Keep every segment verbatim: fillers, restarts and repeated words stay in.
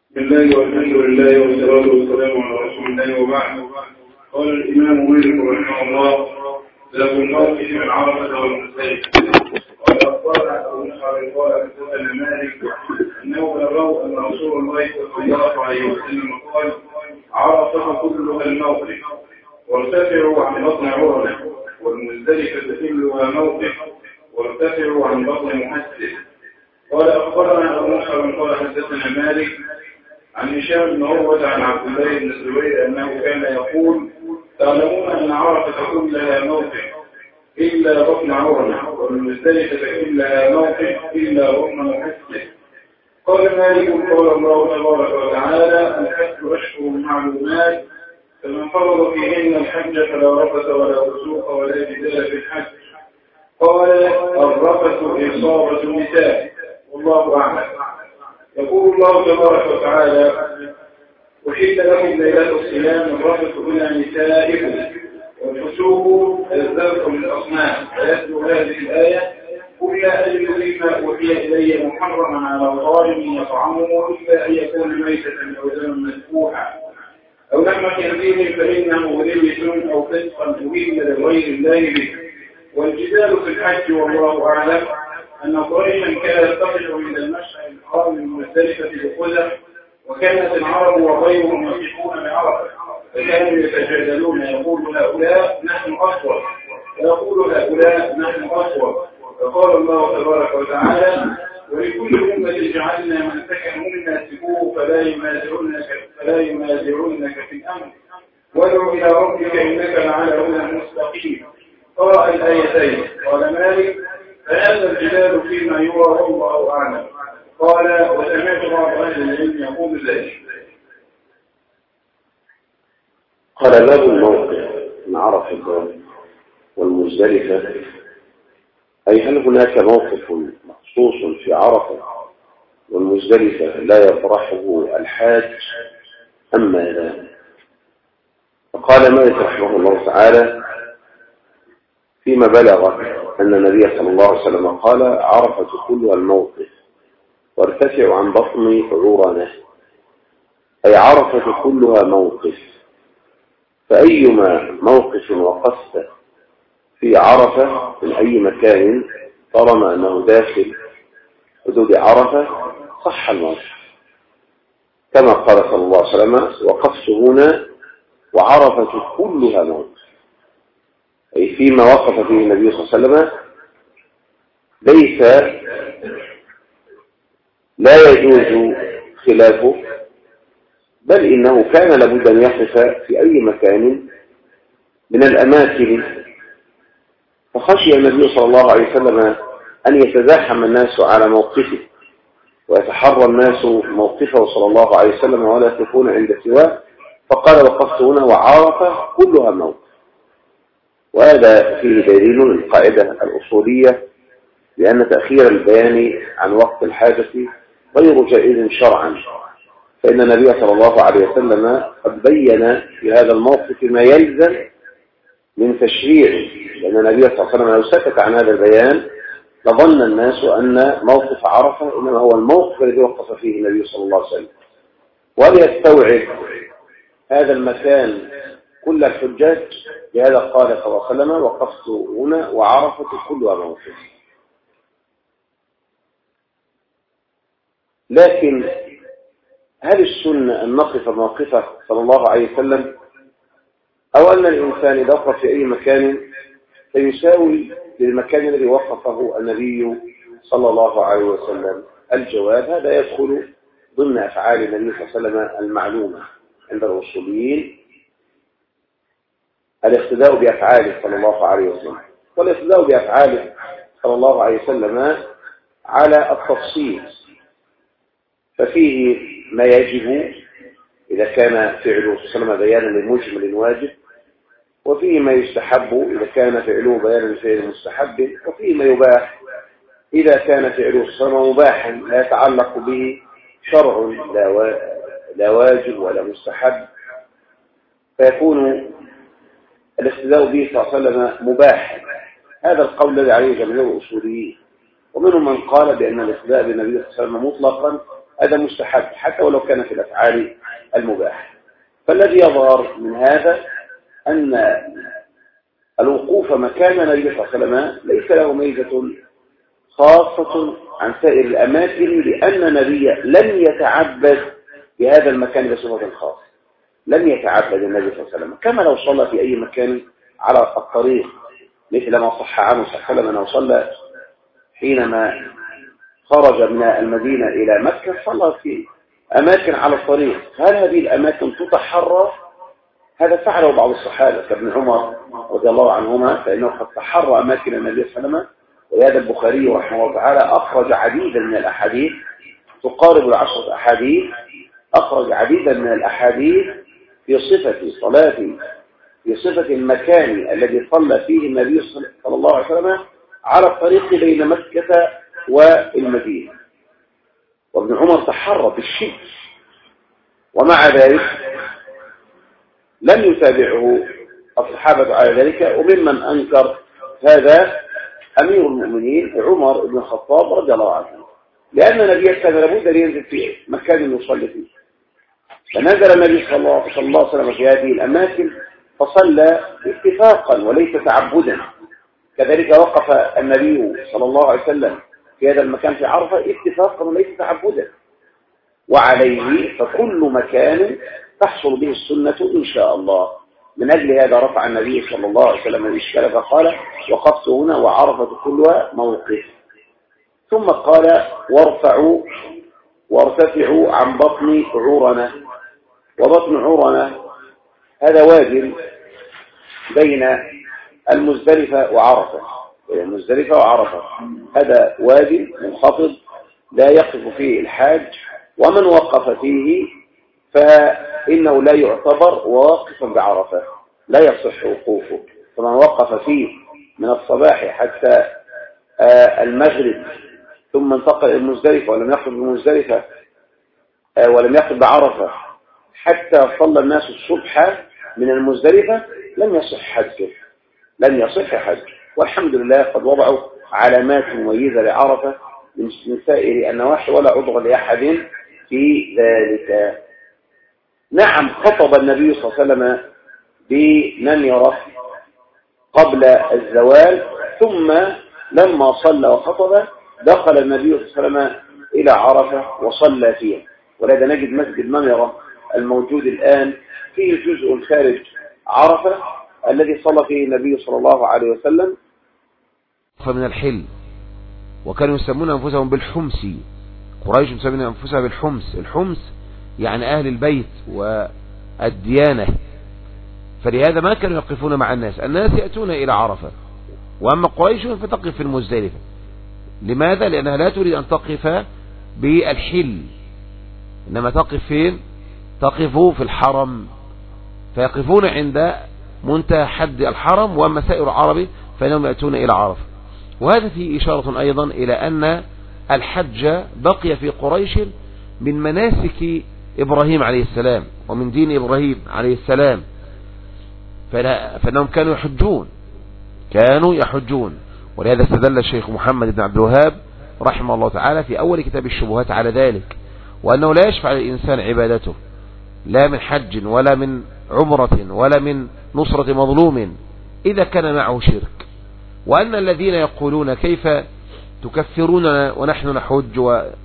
بسم الله والحمد لله والصلاة والسلام على رسول الله وبعد. قال الإمام مالك رحمه الله: باب الموقف من عرفة والمزدلفة. قال أخبرنا أبو مسعود قال حدثنا مالك أنه بلغه أن رسول الله صلى الله عليه وسلم قال: عرفة كلها الموقف، وارتفعوا عن بطن عرنة، والمزدلفة كلها موقف، وارتفعوا عن بطن محسن. قال أخبرنا أبو مسعود قال حدثنا مالك عن هشام بن عروة عن عبد الله بن الزبير أنه كان يقول: تعلمون أن عرفة كلها موقف إلا بطن عرنة، والمزدلفة كلها موقف إلا بطن محسن. قال مالك: قال الله تبارك وتعالى: الحج أشهر معلومات، فمن فرض فيهن الحج فلا رفث ولا فسوق ولا جدال في الحج. قال: الرفث إصابة النساء، والله أعلم. يقول الله تبارك وتعالى: وحل لكم ليلة الصيام الرفث إلى نسائكم، والفسوق الذبح للأصنام. فيتلو هذه الآية: قل لا أجد فيما أوحي إلي محرما على طاعم يطعمه إلا أن يكون ميتة أو دما مسفوحا أو لحم خنزير فإنه رجس أو فسقا أهل لغير الله به. والجدال في الحج والله أعلم أن قريشا كانت تقف من المشعر الحرام من مزدلفة بخزع، وكانت العرب وغيرهم يقفون بعرفة، فكانوا يتجادلون، يقول هؤلاء نحن أصوب ويقول هؤلاء نحن أصوب. فقال الله تبارك وتعالى: ولكل أمة جعلنا منسكا هم ناسكوه فلا ينازعنك فلا ينازعنك في الأمر وادع إلى ربك إنك لعلى هدى مستقيم. قرأ الآيتين. قال مالك: فهذا الجدال فيما يرى والله أعلم. قال: وسمعت بعض أهل العلم يقول ذلك. قال: باب الموقف من عرفة والمزدلفة، أي هل هناك موقف مخصوص في عرفة والمزدلفة لا يطرحه الحاج أم لا؟ فقال مالك رحمه الله تعالى فيما بلغ أن النبي صلى الله عليه وسلم قال: عرفة كلها الموقف، وارتفع عن بطن عرنة، أي عرفة كلها موقف، فأيما موقف وقفت في عرفة من أي مكان طالما أنه داخل حدود عرفة صح الموقف، كما قال صلى الله عليه وسلم: وقفت هنا وعرفة كلها موقف، أي فيما وقف فيه النبي صلى الله عليه وسلم ليس لا يجوز خلافه، بل إنه كان لابد أن يقف في أي مكان من الأماكن. فخشي النبي صلى الله عليه وسلم أن يتزاحم الناس على موقفه ويتحرى الناس موقفه صلى الله عليه وسلم ولا يقفون عند سواه، فقال: وقفت هنا وعرفة كلها موقف. وهذا فيه دليل القاعدة الأصولية لأن تأخير البيان عن وقت الحاجة غير جائز شرعا، فإن النبي صلى الله عليه وسلم قد بين في هذا الموقف ما يلزم من تشريعه، لأن النبي صلى الله عليه وسلم لو سكت عن هذا البيان لظن الناس أن موقف عرفة إنما هو الموقف الذي وقف فيه النبي صلى الله عليه وسلم، وليستوعب هذا المكان كل الحجاج. لهذا قال صلى الله عليه وسلم: وقفت هنا وعرفة كلها موقف. لكن هل السنة أن نقف موقفه صلى الله عليه وسلم، أو أن الإنسان إذا وقف في أي مكان فيساوي للمكان الذي وقفه النبي صلى الله عليه وسلم؟ الجواب: هذا يدخل ضمن أفعال النبي صلى الله عليه وسلم المعلومة عند الأصوليين، الاقتداء بأفعاله صلى الله عليه وسلم. والاقتداء بأفعاله صلى الله عليه وسلم على التفصيل، ففيه ما يجب إذا كان فعله صلى الله عليه وسلم بيانا لمجمل واجب، وفيه ما يستحب إذا كان فعله بيانا لفعل مستحب، وفيه ما يباح إذا كان فعله صلى الله عليه وسلم مباحا لا يتعلق به شرع لا واجب ولا مستحب، فيكون الاقتداء به صلى الله عليه وسلم مباح. هذا القول الذي عليه جميع الأصوليين، ومنهم من قال بأن الاقتداء بالنبي صلى الله عليه وسلم مطلقا هذا مستحب حتى ولو كان في الأفعال المباح. فالذي يظهر من هذا أن الوقوف مكان النبي صلى الله عليه وسلم ليس له ميزة خاصة عن سائر الأماكن، لأن النبي لم يتعبد بهذا المكان بصفة خاصة، لم يتعبد النبي صلى الله عليه وسلم كما لو صلى في أي مكان على الطريق، مثل ما صح عنه صلى الله عليه وسلم أنه صلى حينما خرج من المدينة إلى مكة صلى في أماكن على الطريق. هل هذه الأماكن تتحرى؟ هذا فعله بعض الصحابة كابن عمر رضي الله عنهما، فإنه قد تحرى أماكن النبي صلى الله عليه وسلم. وهذا البخاري رحمه الله تعالى أخرج عديدا من الأحاديث تقارب العشرة أحاديث، أخرج عديدا من الأحاديث في صفة صلاة في صفة المكان الذي صلى فيه النبي صلى الله عليه وسلم على الطريق بين مكة والمدينة. وابن عمر تحرى بالشدة، ومع ذلك لم يتابعه الصحابة على ذلك. وممن أنكر هذا أمير المؤمنين عمر بن الخطاب رضي الله عنه، لأن النبي كان لابد أن ينزل في مكان يصلي فيه، فنزل النبي صلى الله عليه وسلم في هذه الأماكن فصلى اتفاقا وليس تعبدا. كذلك وقف النبي صلى الله عليه وسلم في هذا المكان في عرفة اتفاقا وليس تعبدا. وعليه فكل مكان تحصل به السنة إن شاء الله. من أجل هذا رفع النبي صلى الله عليه وسلم الإشكال فقال وقفت هنا وعرفة كلها موقف. ثم قال وارفعوا وارتفعوا عن بطن عورنا. وبطن عورنا هذا وادي بين المزدلفة وعرفة، المزدلفة وعرفة هذا وادي منخفض لا يقف فيه الحاج، ومن وقف فيه فإنه لا يعتبر واقفا بعرفة، لا يصح وقوفه. فمن وقف فيه من الصباح حتى المغرب ثم انتقل المزدلفة ولم يقف بمزدلفة ولم يقف بعرفة حتى صلى الناس الصبح من المزدلفة لم يصح حجه، لم يصح حجه. والحمد لله قد وضعوا علامات مميزة لعرفة من سائر النواحي ولا عذر لأحد في ذلك. نعم خطب النبي صلى الله عليه وسلم بنمرة قبل الزوال، ثم لما صلى وخطب دخل النبي صلى الله عليه وسلم إلى عرفة وصلى فيها. ولذا نجد مسجد نمرة الموجود الآن فيه جزء خارج عرفة الذي صلى فيه النبي صلى الله عليه وسلم. فمن الحل، وكانوا يسمون أنفسهم بالحمسي، قريش يسمون أنفسها بالحمس. الحمس يعني أهل البيت والديانة، فلهذا ما كانوا يقفون مع الناس، الناس يأتون إلى عرفة، وأما قريش فتقف في المزدلفة. لماذا؟ لأنها لا تريد أن تقف بالحل، إنما تقف فين؟ تقف في الحرم، فيقفون عند منتهى حد الحرم، وأما سائر العرب فإنهم يأتون إلى عرفة. وهذا فيه إشارة أيضا إلى أن الحج بقي في قريش من مناسك إبراهيم عليه السلام ومن دين إبراهيم عليه السلام، فإنهم كانوا يحجون كانوا يحجون ولهذا استدل الشيخ محمد بن عبد الوهاب رحمه الله تعالى في أول كتاب الشبهات على ذلك، وأنه لا يشفع للإنسان عبادته لا من حج ولا من عمرة ولا من نصرة مظلوم إذا كان معه شرك. وأن الذين يقولون كيف تكفروننا ونحن نحج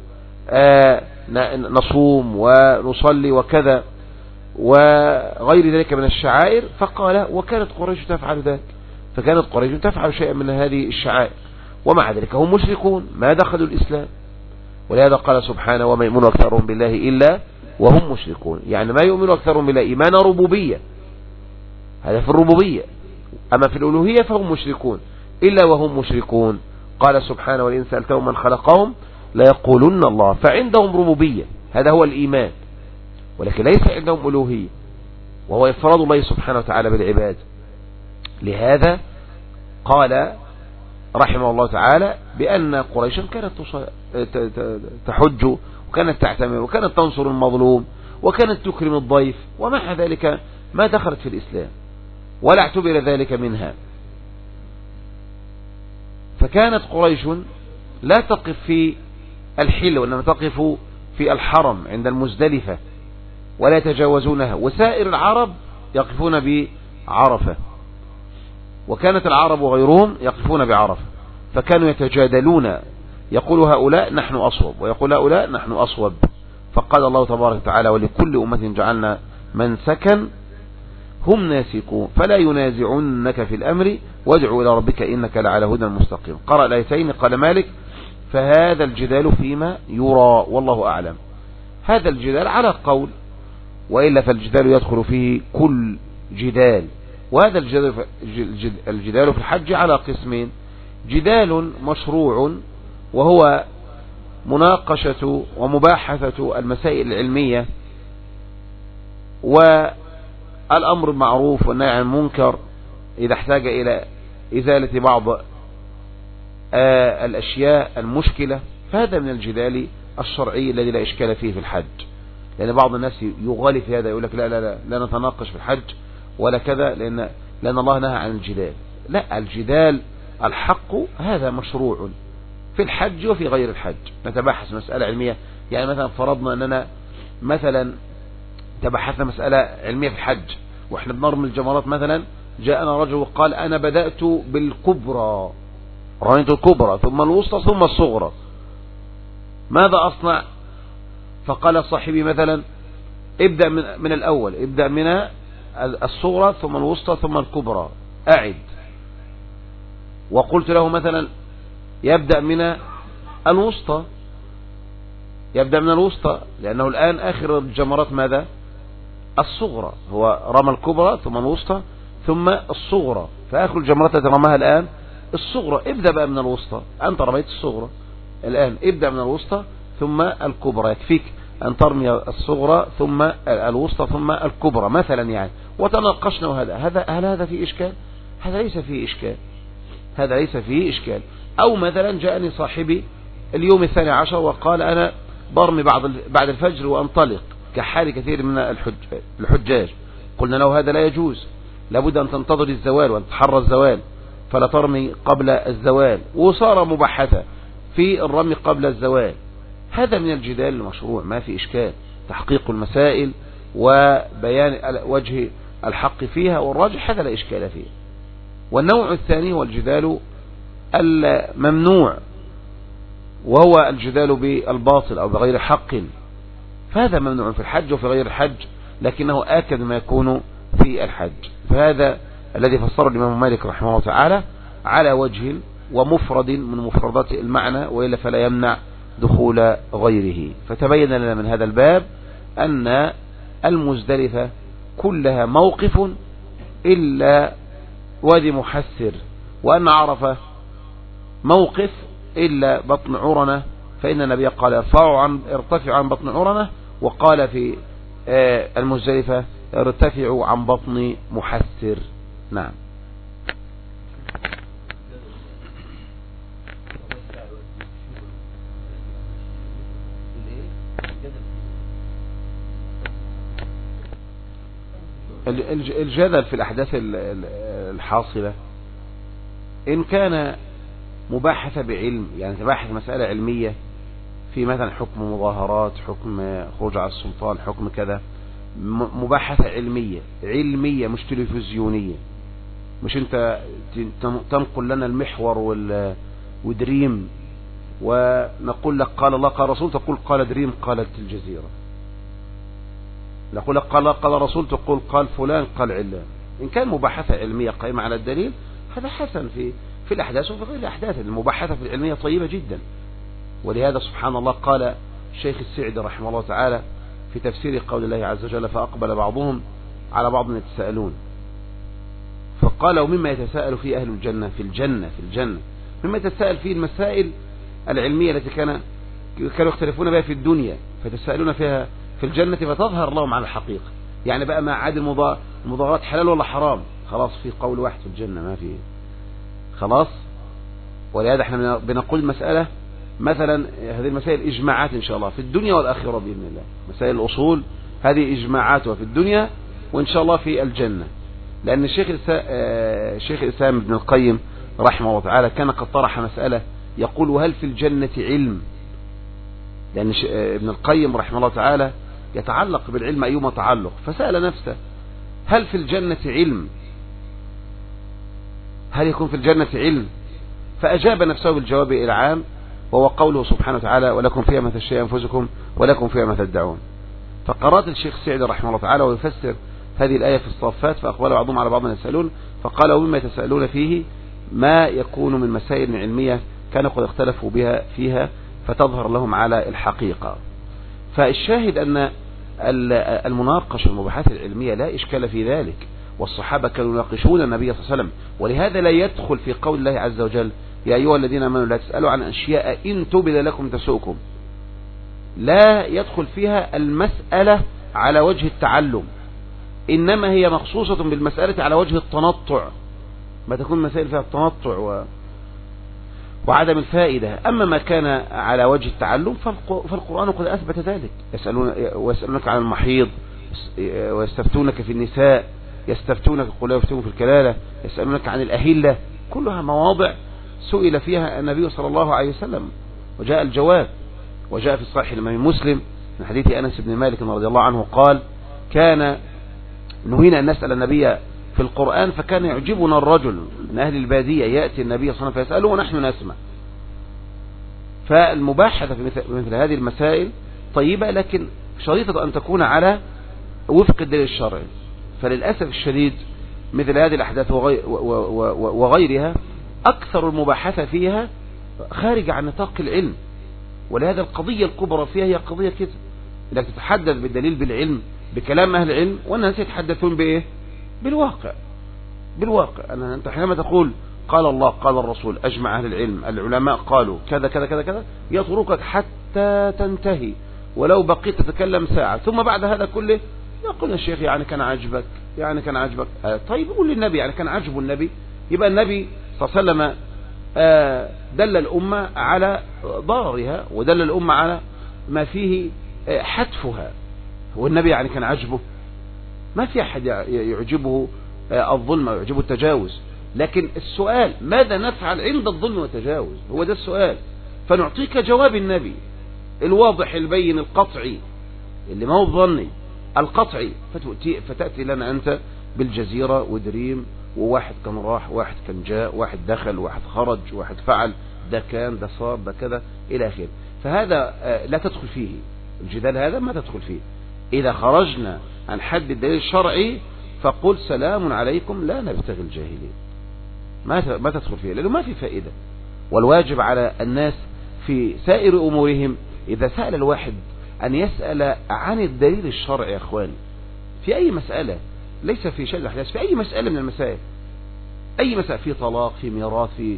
ونصوم ونصلي وكذا وغير ذلك من الشعائر، فقال وكانت قريش تفعل ذلك، فكانت قريش تفعل شيئا من هذه الشعائر ومع ذلك هم مشركون ما دخلوا الإسلام. ولهذا قال سبحانه وما يؤمن أكثرهم بالله إلا وهم مشركون، يعني ما يؤمن أكثرهم بالله إيمان ربوبية، هذا في الربوبية، أما في الألوهية فهم مشركون إلا وهم مشركون. قال سبحانه وإن سألتهم من خلقهم لا يقولون الله، فعندهم ربوبية هذا هو الإيمان، ولكن ليس عندهم ألوهية وهو إفراد الله سبحانه وتعالى بالعباد. لهذا قال رحمه الله تعالى بأن قريشا كانت تحج وكانت تعتمر وكانت تنصر المظلوم وكانت تكرم الضيف، ومع ذلك ما دخلت في الإسلام ولا اعتبر ذلك منها. فكانت قريش لا تقف في الحل وإنما تقف في الحرم عند المزدلفة ولا يتجاوزونها، وسائر العرب يقفون بعرفة، وكانت العرب وغيرهم يقفون بعرفة، فكانوا يتجادلون، يقول هؤلاء نحن أصوب ويقول هؤلاء نحن أصوب. فقال الله تبارك وتعالى ولكل أمة جعلنا منسكا هم ناسكون فلا ينازعنك في الأمر وادعوا إلى ربك إنك لعلى هدى مستقيم. قرأ الآيتين قال مالك فهذا الجدال فيما يرى والله أعلم. هذا الجدال على قول، وإلا فالجدال يدخل فيه كل جدال. وهذا الجدال الجدال في الحج على قسمين: جدال مشروع وهو مناقشة ومباحثة المسائل العلمية والأمر المعروف والنهي عن المنكر إذا احتاج إلى إزالة بعض الأشياء المشكلة، فهذا من الجدال الشرعي الذي لا إشكال فيه في الحج. لأن بعض الناس يغالي في هذا، يقول لك لا لا لا لا نتناقش في الحج ولا كذا، لأن لأن الله نهى عن الجدال. لا، الجدال الحق هذا مشروع في الحج وفي غير الحج. نتباحث مسألة علمية، يعني مثلا فرضنا أننا مثلا تبحثنا مسألة علمية في الحج وإحنا بنرمي الجمرات، مثلا جاءنا رجل وقال أنا بدأت بالكبرى، رميت الكبرى ثم الوسطى ثم الصغرى، ماذا أصنع؟ فقال صاحبي مثلا ابدأ من, من الأول، ابدأ من الصغرى ثم الوسطى ثم الكبرى، أعد. وقلت له مثلا يبدأ من الوسطى، يبدأ من الوسطى لأنه الآن آخر الجمرات ماذا؟ الصغرى. هو رمى الكبرى ثم الوسطى ثم الصغرى، فآخر الجمرات التي رماها الآن الصغرى. ابدأ بقى من الوسطى، أنت رميت الصغرى الآن، ابدأ من الوسطى ثم الكبرى، يكفيك أن ترمي الصغرى ثم الوسطى ثم الكبرى مثلا يعني. وتناقشنا هذا هذا هل هذا فيه إشكال؟ هذا ليس فيه إشكال، هذا ليس فيه إشكال. أو مثلا جاءني صاحبي اليوم الثاني عشر وقال أنا برمي بعد بعد الفجر وأنطلق كحال كثير من الحج الحجاج. قلنا له هذا لا يجوز، لابد أن تنتظر الزوال وأن تحرى الزوال، فلا ترمي قبل الزوال. وصار مبحثا في الرمي قبل الزوال. هذا من الجدال المشروع، ما في إشكال، تحقيق المسائل وبيان وجه الحق فيها والراجح، هذا لا إشكال فيه. والنوع الثاني هو الجدال الممنوع، وهو الجدال بالباطل أو بغير حق، فهذا ممنوع في الحج وفي غير الحج، لكنه آكد ما يكون في الحج. فهذا الذي فسره الإمام مالك رحمه الله تعالى على وجه ومفرد من مفردات المعنى، وإلا فلا يمنع دخول غيره. فتبين لنا من هذا الباب أن المزدلفة كلها موقف إلا وادي محسر، وأن عرفة موقف إلا بطن عرنة، فإن النبي قال ارفعوا عن ارتفعوا عن بطن عرنة، وقال في المزدلفة ارتفعوا عن بطن محسر. نعم. الجدل في الأحداث الحاصلة إن كان مباحثة بعلم، يعني تباحث مسألة علمية في مثلا حكم مظاهرات، حكم خروج على السلطان، حكم كذا، مباحثة علمية علمية مش تلفزيونية، مش انت تنقل لنا المحور ودريم ونقول لك قال الله قال رسول، تقول قال دريم قالت الجزيرة، نقول لك قال قال رسول، تقول قال فلان قال علان. إن كان مباحثة علمية قائمة على الدليل هذا حسن في في الأحداث وفي غير الأحداث. المباحثة في العلمية طيبة جدا، ولهذا سبحان الله قال الشيخ السعدي رحمه الله تعالى في تفسير قول الله عز وجل فأقبل بعضهم على بعض يتساءلون، فقال ومما يتساءل فيه أهل الجنة في الجنة في الجنة مما يتساءل فيه المسائل العلمية التي كان كانوا يختلفون بها في الدنيا، فتساءلون فيها في الجنة فتظهر لهم على الحقيقة. يعني بقى ما عاد المظاهرات حلال ولا حرام، خلاص في قول واحد في الجنة، ما في خلاص. ولهذا احنا بنقول مسألة مثلا هذه المسائل إجماعات إن شاء الله في الدنيا والآخرة بإذن الله. مسائل الأصول هذه إجماعاتها في الدنيا وإن شاء الله في الجنة، لأن الشيخ الشيخ الإسلام ابن القيم رحمه الله تعالى كان قد طرح مسألة يقول هل في الجنة علم؟ لأن ابن القيم رحمه الله تعالى يتعلق بالعلم أيما تعلق، فسأل نفسه هل في الجنة علم؟ هل يكون في الجنة علم؟ فأجاب نفسه بالجواب العام، وهو قوله سبحانه وتعالى ولكم فيها ما تشتهي أنفسكم ولكم فيها ما تدعون. فقرأت الشيخ سعدي رحمه الله تعالى ويفسر هذه الآية في الصافات، فأقبل بعضهم على بعض يسألون، فقال ومما يتساءلون فيه ما يكون من مسائل علمية كانوا قد اختلفوا بها فيها فتظهر لهم على الحقيقة. فالشاهد أن المناقشة والمباحثات العلمية لا إشكال في ذلك، والصحابة كانوا يناقشون النبي صلى الله عليه وسلم، ولهذا لا يدخل في قول الله عز وجل يا أيها الذين آمنوا لا تسألوا عن أشياء إن تبد لكم تسؤكم. لا يدخل فيها المسألة على وجه التعلم، إنما هي مخصوصة بالمسألة على وجه التنطع، ما تكون مسائل فيها التنطع و... وعدم الفائدة. أما ما كان على وجه التعلم فالقرآن قد أثبت ذلك. يسألون ويسألونك عن المحيض ويستفتونك في النساء، يستفتونك قل لا يفتون في الكلالة، يسألونك عن الأهلة، كلها مواضع سئل فيها النبي صلى الله عليه وسلم وجاء الجواب. وجاء في صحيح الإمام مسلم من حديث أنس بن مالك رضي الله عنه قال كان نهينا أن نسأل النبي في القرآن، فكان يعجبنا الرجل من أهل البادية يأتي النبي صلى الله عليه وسلم فيسأله ونحن نسمع. فالمباحثة في مثل, مثل هذه المسائل طيبة، لكن شريطة أن تكون على وفق الدليل الشرعي. فللأسف الشديد مثل هذه الأحداث وغيرها أكثر المباحثة فيها خارج عن نطاق العلم، ولهذا القضية الكبرى فيها هي قضية كده، انك تتحدث بالدليل بالعلم بكلام أهل العلم، والناس يتحدثون بإيه؟ بالواقع. بالواقع أنا أنت حينما تقول قال الله قال الرسول أجمع أهل العلم العلماء قالوا كذا كذا كذا كذا، يتركك حتى تنتهي ولو بقيت تتكلم ساعة، ثم بعد هذا كله يقول الشيخ يعني كان عجبك يعني كان عجبك آه طيب قول للنبي يعني كان عجبه النبي، يبقى النبي صلى الله عليه وسلم آه دل الأمة على ضررها ودل الأمة على ما فيه آه حتفها. هو النبي يعني كان عجبه؟ ما في أحد يعجبه آه الظلم أو يعجبه التجاوز، لكن السؤال ماذا نفعل عند الظلم والتجاوز؟ هو ده السؤال. فنعطيك جواب النبي الواضح البين القطعي اللي ما هو الظني، القطعي، فتأتي, فتأتي لنا أنت بالجزيرة ودريم وواحد كان راح واحد كان جاء واحد دخل واحد خرج واحد فعل ده كان ده صار ده كذا إلى آخره. فهذا لا تدخل فيه الجدال، هذا ما تدخل فيه. إذا خرجنا عن حد الدليل الشرعي فقل سلام عليكم لا نبتغي الجاهلين، ما ما تدخل فيه لأنه ما في فائدة. والواجب على الناس في سائر أمورهم إذا سأل الواحد أن يسأل عن الدليل الشرعي يا أخواني في أي مسألة، ليس في شأن الأحداث، في أي مسألة من المسائل، أي مسألة في طلاق في ميراث في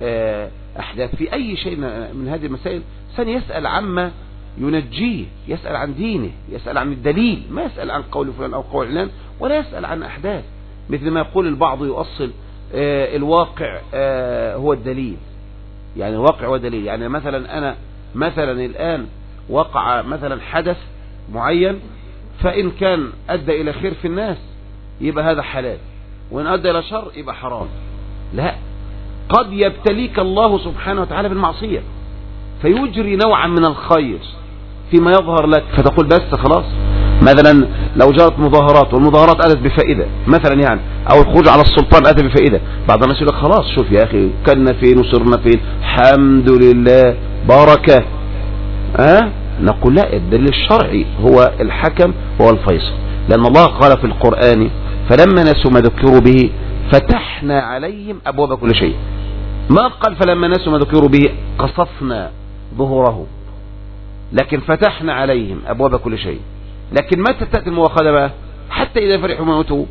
أحداث في أي شيء من هذه المسائل، سن يسأل عما ينجيه، يسأل عن دينه، يسأل عن الدليل، ما يسأل عن قول فلان أو قول علان، ولا يسأل عن أحداث مثل ما يقول البعض يؤصل الواقع هو الدليل. يعني الواقع هو دليل، يعني مثلا أنا مثلا الآن وقع مثلا حدث معين، فإن كان أدى إلى خير في الناس يبقى هذا حلال، وإن أدى إلى شر يبقى حرام. لا، قد يبتليك الله سبحانه وتعالى بالمعصية فيجري نوعا من الخير فيما يظهر لك، فتقول بس خلاص. مثلا لو جرت مظاهرات والمظاهرات أتت بفائدة مثلا يعني، أو الخروج على السلطان أتى بفائدة، بعض الناس يقول لك خلاص شوف يا أخي كنا فين وصرنا فين الحمد لله بركة. أه؟ نقول لا، الدليل الشرعي هو الحكم هو الفيصل، لأن الله قال في القرآن فلما نسوا ما ذكروا به فتحنا عليهم أبواب كل شيء. ما قال فلما نسوا ما ذكروا به قصفنا ظهوره، لكن فتحنا عليهم أبواب كل شيء. لكن متى تأتي المؤاخذة بقى؟ حتى إذا فرحوا ما أوتوا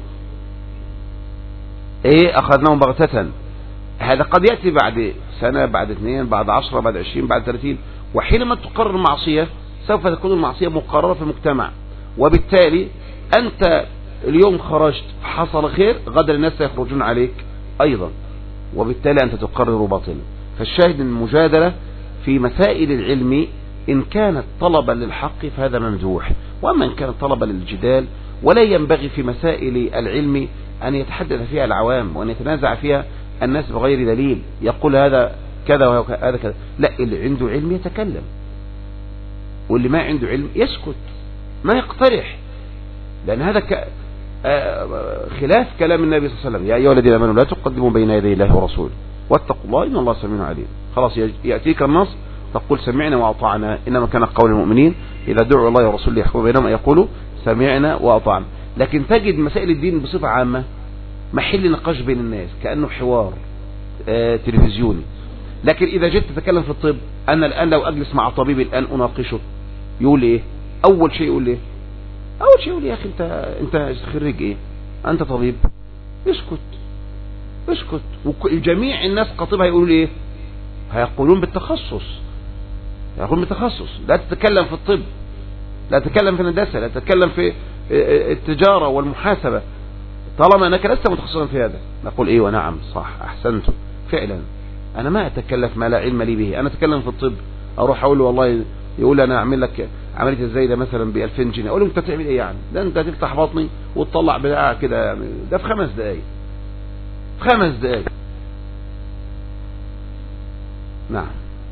إيه أخذناهم بغتة. هذا قد يأتي بعد سنة بعد اثنين بعد عشرة بعد عشرين بعد ثلاثين، وحينما تقرر المعصية سوف تكون المعصية مقررة في المجتمع، وبالتالي أنت اليوم خرجت حصل خير، غدا الناس سيخرجون عليك أيضا، وبالتالي أنت تقرر باطل. فالشاهد المجادلة في مسائل العلم إن كانت طلبا للحق فهذا ممدوح، وأما إن كانت طلبا للجدال ولا ينبغي في مسائل العلم أن يتحدث فيها العوام وأن يتنازع فيها الناس بغير دليل، يقول هذا كذا وهذا كذا. لا، اللي عنده علم يتكلم، واللي ما عنده علم يسكت ما يقترح، لأن هذا ك... خلاف كلام النبي صلى الله عليه وسلم: يا أيها الذين آمنوا لا تقدموا بين يدي الله ورسوله واتقوا الله إن الله سميع عليم. خلاص يأتيك النص تقول سمعنا وأطعنا، إنما كان قول المؤمنين إذا دعوا الله ورسوله يحكموا بينهم يقولوا سمعنا وأطعنا. لكن تجد مسائل الدين بصفة عامة محل نقاش بين الناس كأنه حوار آه تلفزيوني. لكن إذا جيت تتكلم في الطب، أنا الآن لو أجلس مع طبيب الآن أناقشه يقول إيه؟ أول شيء يقول إيه؟ أول شيء يقول يا أخي أنت أنت خريج إيه؟ أنت طبيب؟ اسكت اسكت. وجميع الناس قاطبة هيقولوا إيه؟ هيقولون بالتخصص، يقولون بالتخصص. لا تتكلم في الطب، لا تتكلم في الهندسة، لا تتكلم في التجارة والمحاسبة طالما أنك لست متخصصا في هذا. نقول إيه ونعم صح أحسنتم فعلا، أنا ما أتكلف ما لا علم لي به. أنا أتكلم في الطب أروح أقول له والله، يقول أنا أعمل لك عملية الزايدة مثلا بألفين جنيه، أقول له أنت تعمل إيه يعني؟ ده أنت تفتح بطني وتطلع بتاع كده يعني، ده في خمس دقايق في خمس دقايق نعم.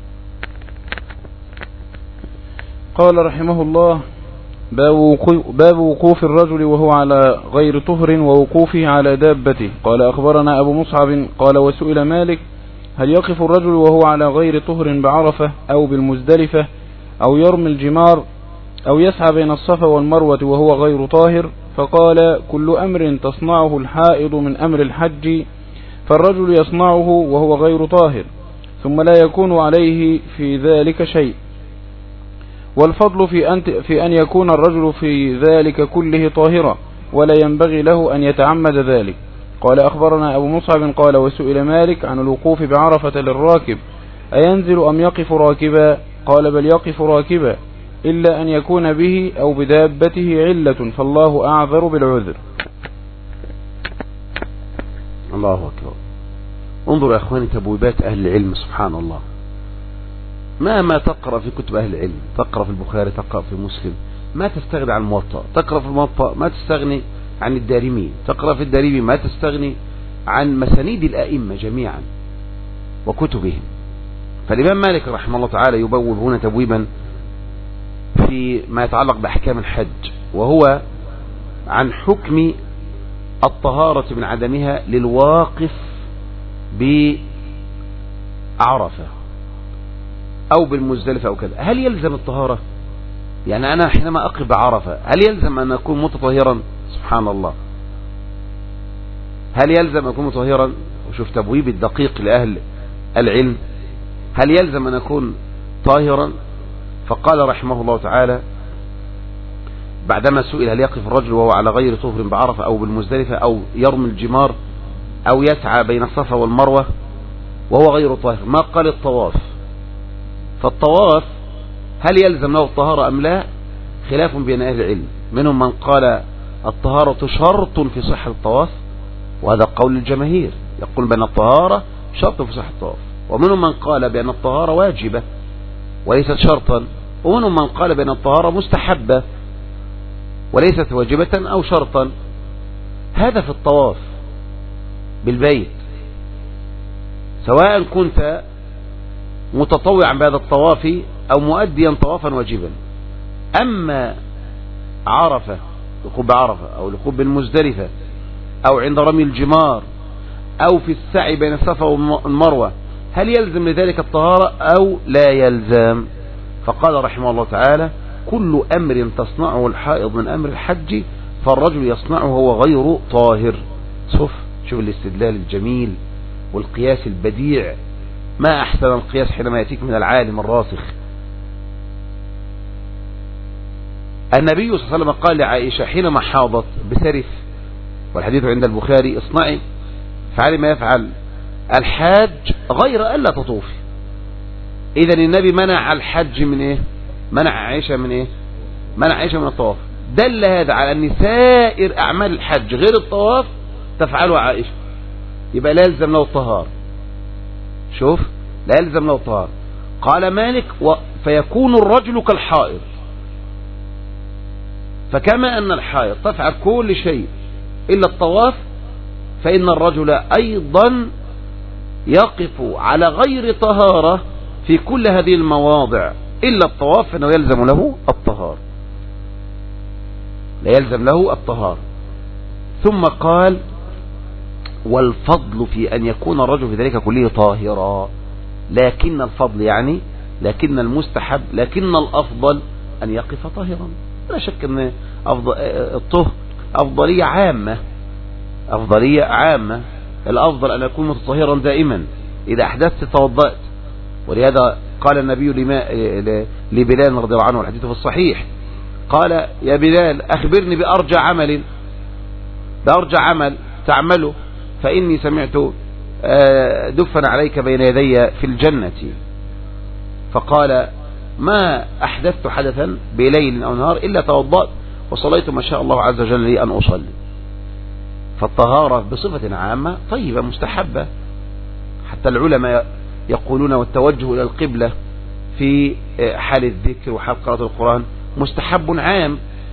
قال رحمه الله: باب وقوف الرجل وهو على غير طهر ووقوفه على دابته. قال أخبرنا أبو مصعب قال: وسئل مالك: هل يقف الرجل وهو على غير طهر بعرفة أو بالمزدلفة أو يرمي الجمار أو يسعى بين الصفا والمروة وهو غير طاهر؟ فقال: كل أمر تصنعه الحائض من أمر الحج فالرجل يصنعه وهو غير طاهر، ثم لا يكون عليه في ذلك شيء، والفضل في أن, في أن يكون الرجل في ذلك كله طاهرا، ولا ينبغي له أن يتعمد ذلك. قال أخبرنا أبو مصعب قال: وسئل مالك عن الوقوف بعرفة للراكب: أينزل أم يقف راكبا؟ قال: بل يقف راكبا، إلا أن يكون به أو بدابته علة، فالله أعذر بالعذر. الله أكبر. انظروا يا أخواني تبويبات أهل العلم، سبحان الله. ما ما تقرأ في كتب أهل العلم، تقرأ في البخاري، تقرأ في مسلم، ما تستغني عن الموطأ، تقرأ في الموطأ ما تستغني عن الدارمي، تقرأ في الدارمي ما تستغني عن مسانيد الأئمة جميعا وكتبهم. فالإمام مالك رحمه الله تعالى يبوب هنا تبويبا في ما يتعلق بأحكام الحج، وهو عن حكم الطهارة من عدمها للواقف بعرفة أو بالمزدلفة أو كذا. هل يلزم الطهارة؟ يعني أنا حينما أقف بعرفة هل يلزم أن أكون متطهرا؟ سبحان الله، هل يلزم أن أكون متطهرا؟ وشوف تبويب الدقيق لأهل العلم، هل يلزم أن أكون طاهرا؟ فقال رحمه الله تعالى بعدما سئل هل يقف الرجل وهو على غير طهر بعرفة أو بالمزدلفة أو يرمي الجمار أو يسعى بين الصفا والمروة وهو غير طاهر، ما قال الطواف. فالطواف هل يلزم له الطهارة أم لا؟ خلاف بين أهل العلم، منهم من قال الطهارة شرط في صحة الطواف، وهذا قول الجماهير، يقول بأن الطهارة شرط في صحة الطواف، ومنهم من قال بأن الطهارة واجبة وليست شرطا، ومنهم من قال بأن الطهارة مستحبة وليست واجبة أو شرطا. هذا في الطواف بالبيت، سواء كنت متطوعا بهذا الطواف أو مؤديا طوافا واجبا. أما عرفة، لقوب بعرفة أو لقوب بالمزدلفة أو عند رمي الجمار أو في السعي بين الصفا والمروة، هل يلزم لذلك الطهارة أو لا يلزم؟ فقال رحمه الله تعالى: كل أمر تصنعه الحائض من أمر الحج فالرجل يصنعه وهو غير طاهر. شوف شوف الاستدلال الجميل والقياس البديع، ما أحسن القياس حينما يأتيك من العالم الراسخ. النبي صلى الله عليه وسلم قال لعائشة حينما حاضت بسرف، والحديث عند البخاري: اصنعي فعلي ما يفعل الحاج غير ألا تطوفي. إذن النبي منع الحج من إيه؟ منع عائشة من إيه؟ منع عائشة من الطواف. دل هذا على أن سائر أعمال الحج غير الطواف تفعلها عائشة، يبقى لا يلزم له الطهارة. شوف، لا يلزم له الطهارة. قال مالك: و... فيكون الرجل كالحائض، فكما أن الحائض تفعل كل شيء إلا الطواف، فإن الرجل أيضا يقف على غير طهارة في كل هذه المواضع إلا الطواف فإنه يلزم له الطهار، لا يلزم له الطهار. ثم قال والفضل في أن يكون الرجل في ذلك كله طاهرا، لكن الفضل يعني لكن المستحب لكن الأفضل أن يقف طاهرا. لا شك أن الطهر أفضلية عامة، أفضلية عامة. الأفضل أن يكون متطهرا دائما، إذا أحدثت توضأت. ولهذا قال النبي لبلال رضي الله عنه الحديث في الصحيح، قال يا بلال أخبرني بأرجى عمل بأرجى عمل تعمله، فإني سمعت دفن عليك بين يدي في الجنة. فقال ما أحدثت حدثا بليل أو نهار إلا توضأت وصليت ما شاء الله عز وجل لي أن أصلي. فالطهارة بصفة عامة طيبة مستحبة، حتى العلماء يقولون والتوجه إلى القبلة في حال الذكر وحال قراءة القرآن مستحب عام،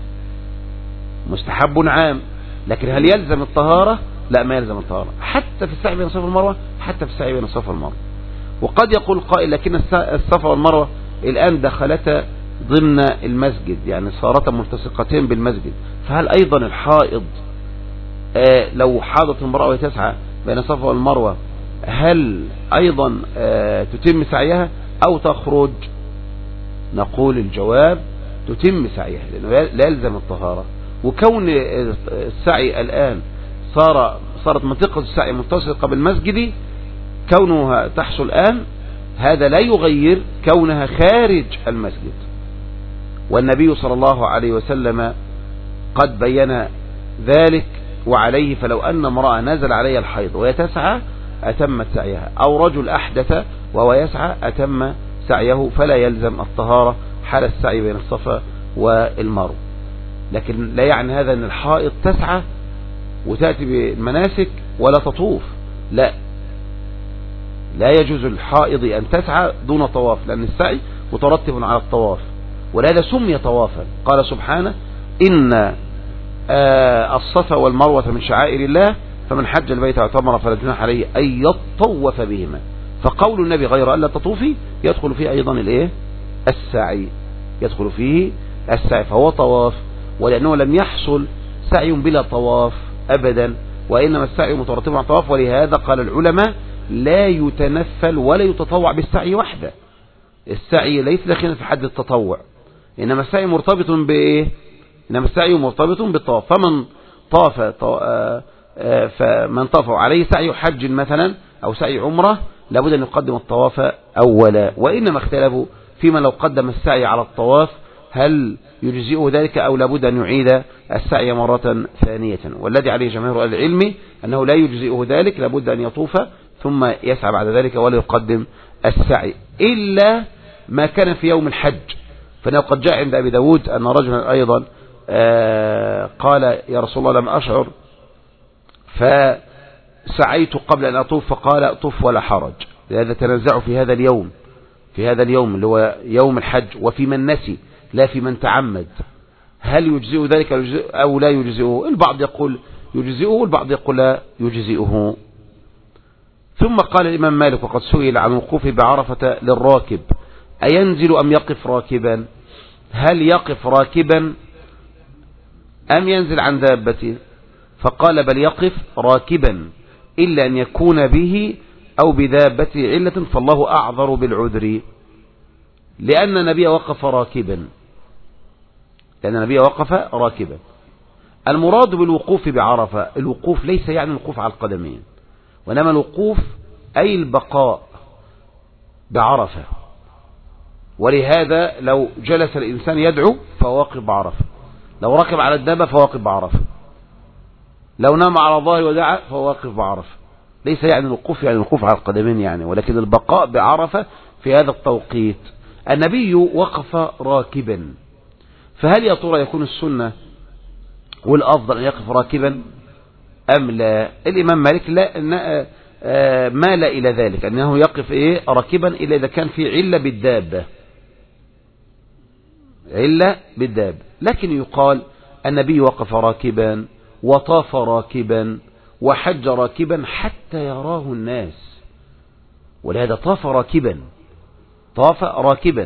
مستحب عام. لكن هل يلزم الطهارة؟ لا، ما يلزم الطهارة، حتى في السعي بين الصفا والمروة، حتى في السعي بين الصفا والمروة. وقد يقول قائل لكن الصفا والمروة الآن دخلتا ضمن المسجد، يعني صارتا ملتصقتين بالمسجد، فهل أيضا الحائض آه لو حاضت المرأة وتسعى بين الصفا والمروة هل أيضا آه تتم سعيها أو تخرج؟ نقول الجواب تتم سعيها، لأنه لا يلزم الطهارة. وكون السعي الآن صار صارت منطقة السعي ملتصقة بالمسجد، كونها تحصل الآن هذا لا يغير كونها خارج المسجد. والنبي صلى الله عليه وسلم قد بين ذلك، وعليه فلو أن امرأة نزل عليها الحيض وهي تسعى أتمت سعيها، أو رجل أحدث وهو يسعى أتم سعيه، فلا يلزم الطهارة حال السعي بين الصفا والمروة. لكن لا يعني هذا أن الحائض تسعى وتأتي بالمناسك ولا تطوف، لا، لا يجوز الحائض أن تسعى دون طواف، لأن السعي مترتب على الطواف، ولهذا سمي طوافا. قال سبحانه إن الصفا والمروة من شعائر الله فمن حج البيت واعتمر فلا جناح عليه أن يطوف بهما. فقول النبي غير ألا تطوفي يدخل فيه أيضا الايه السعي، يدخل فيه السعي، فهو طواف، ولأنه لم يحصل سعي بلا طواف أبدا، وإنما السعي مترتب على الطواف. ولهذا قال العلماء لا يتنفل ولا يتطوع بالسعي وحده، السعي ليس داخلا في حد التطوع، إنما السعي مرتبط بإيه؟ إنما السعي مرتبط بالطواف. فمن طاف فمن طاف عليه سعي حج مثلا أو سعي عمره لابد أن يقدم الطواف أولا. وإنما اختلفوا فيما لو قدم السعي على الطواف هل يجزئه ذلك أو لابد أن يعيد السعي مرة ثانية. والذي عليه جماهير العلم أنه لا يجزئه ذلك، لابد أن يطوف ثم يسعى بعد ذلك ولا يقدم السعي إلا ما كان في يوم الحج. فإنه قد جاء عند أبي داود أن رجلا أيضا قال يا رسول الله لم أشعر فسعيت قبل أن أطوف، فقال أطوف ولا حرج. لهذا تنزعوا في هذا اليوم في هذا اليوم اللي هو يوم الحج، وفي من نسي لا في من تعمد، هل يجزئه ذلك أو لا يجزئه؟ البعض يقول يجزئه والبعض يقول لا يجزئه. ثم قال الإمام مالك وقد سئل عن الوقوف بعرفة للراكب أينزل أم يقف راكبا؟ هل يقف راكبا أم ينزل عن دابته؟ فقال بل يقف راكبا إلا أن يكون به أو بدابته علة فالله أعذر بالعذر، لأن النبي وقف راكبا لأن النبي وقف راكبا. المراد بالوقوف بعرفة الوقوف ليس يعني الوقوف على القدمين، وإنما الوقوف أي البقاء بعرفة. ولهذا لو جلس الإنسان يدعو فواقف بعرفة، لو ركب على الدابة فواقف بعرفة، لو نام على ظهر ودعا فواقف بعرفة. ليس يعني الوقوف يعني الوقوف على القدمين يعني، ولكن البقاء بعرفة في هذا التوقيت. النبي وقف راكبا، فهل يا ترى يكون السنة والأفضل أن يقف راكبا أم لا؟ الإمام مالك لا مال إلى ذلك أنه يقف إيه راكبا إلا إذا كان في علة بالدابة علة بالدابة. لكن يقال النبي وقف راكبا وطاف راكبا وحج راكبا حتى يراه الناس، ولهذا طاف راكبا طاف راكبا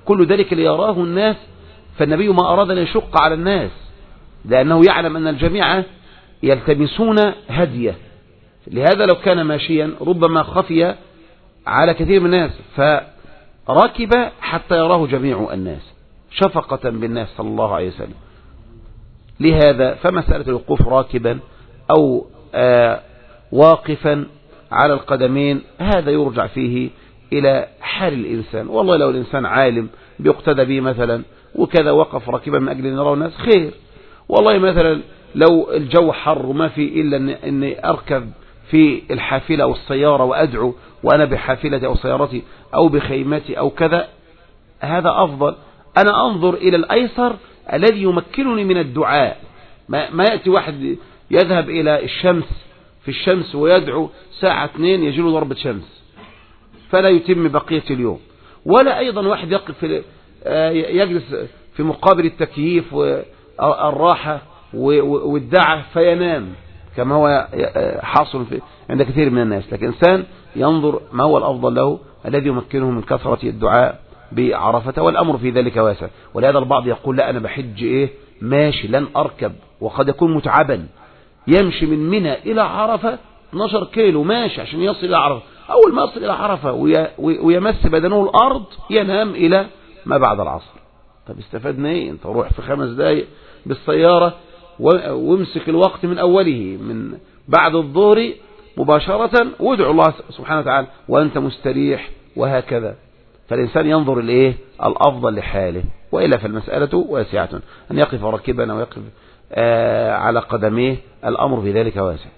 كل ذلك ليراه الناس، فالنبي ما أراد أن يشق على الناس، لأنه يعلم أن الجميع يلتمسون هديه. لهذا لو كان ماشيا ربما خفي على كثير من الناس، فركب حتى يراه جميع الناس شفقة بالناس صلى الله عليه وسلم. لهذا فمسألة الوقوف راكبا أو آه واقفا على القدمين هذا يرجع فيه إلى حال الإنسان. والله لو الإنسان عالم بيقتدى به مثلا وكذا وقف راكبا من أجل أن يراه الناس خير. والله مثلا لو الجو حر وما في إلا أن أني أركب في الحافلة أو السيارة وأدعو وأنا بحافلتي أو سيارتي أو بخيمتي أو كذا، هذا أفضل. أنا أنظر إلى الأيسر الذي يمكنني من الدعاء. ما, ما يأتي واحد يذهب إلى الشمس في الشمس ويدعو ساعة اثنين يجيله ضربة شمس فلا يتم بقية اليوم. ولا أيضا واحد يقف في يجلس في مقابل التكييف والراحة والدعة فينام كما هو حاصل في عند كثير من الناس. لكن إنسان ينظر ما هو الأفضل له الذي يمكنه من كثرة الدعاء بعرفة، والأمر في ذلك واسع. ولهذا البعض يقول لا أنا بحج إيه ماشي لن أركب، وقد يكون متعبا يمشي من منى إلى عرفة اثني عشر كيلو ماشي عشان يصل إلى عرفة. أول ما يصل إلى عرفة ويمس بدنه الأرض ينام إلى ما بعد العصر. طب استفدنا إيه؟ أنت روح في خمس دقايق بالسيارة وامسك الوقت من أوله من بعد الظهر مباشرة وادعو الله سبحانه وتعالى وأنت مستريح وهكذا. فالإنسان ينظر الإيه الأفضل لحاله، وإلا فالمسألة واسعة أن يقف راكبا أو يقف آه على قدميه، الأمر في ذلك واسع.